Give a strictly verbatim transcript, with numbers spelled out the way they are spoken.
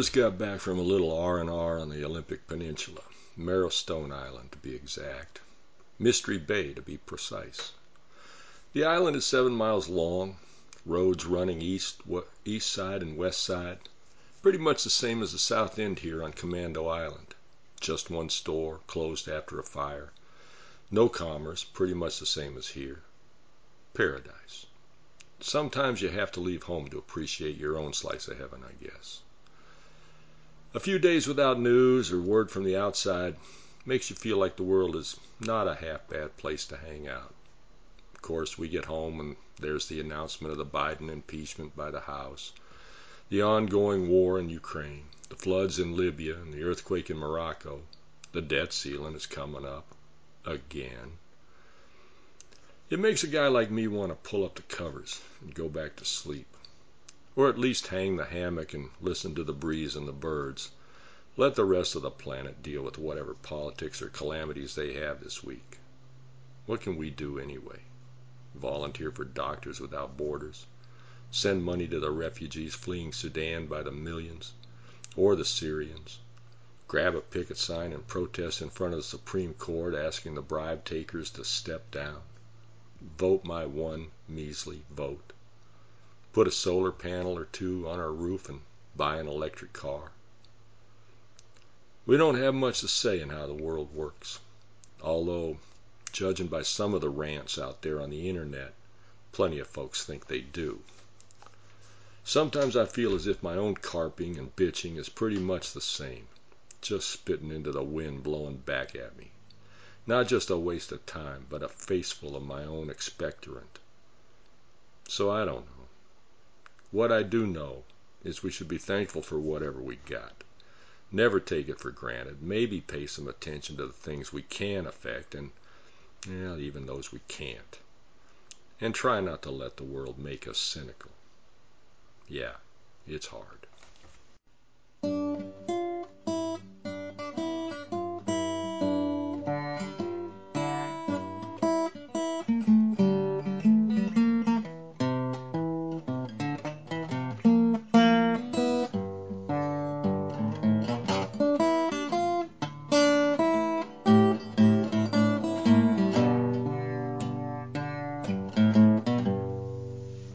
Just got back from a little R and R on the Olympic Peninsula, Marrowstone Island to be exact. Mystery Bay to be precise. The island is seven miles long, roads running east, east side and west side, pretty much the same as the south end here on Commando Island. Just one store, closed after a fire. No commerce, pretty much the same as here. Paradise. Sometimes you have to leave home to appreciate your own slice of heaven, I guess. A few days without news or word from the outside makes you feel like the world is not a half-bad place to hang out. Of course, we get home and there's the announcement of the Biden impeachment by the House, the ongoing war in Ukraine, the floods in Libya and the earthquake in Morocco. The debt ceiling is coming up again. It makes a guy like me want to pull up the covers and go back to sleep. Or at least hang the hammock and listen to the breeze and the birds. Let the rest of the planet deal with whatever politics or calamities they have this week. What can we do anyway? Volunteer for Doctors Without Borders? Send money to the refugees fleeing Sudan by the millions? Or the Syrians? Grab a picket sign and protest in front of the Supreme Court asking the bribe takers to step down? Vote my one measly vote? Put a solar panel or two on our roof and buy an electric car? We don't have much to say in how the world works, although, judging by some of the rants out there on the internet, plenty of folks think they do. Sometimes I feel as if my own carping and bitching is pretty much the same, just spitting into the wind blowing back at me. Not just a waste of time, but a faceful of my own expectorant. So I don't know. What I do know is we should be thankful for whatever we got. Never take it for granted. Maybe pay some attention to the things we can affect and, well, even those we can't. And try not to let the world make us cynical. Yeah, it's hard.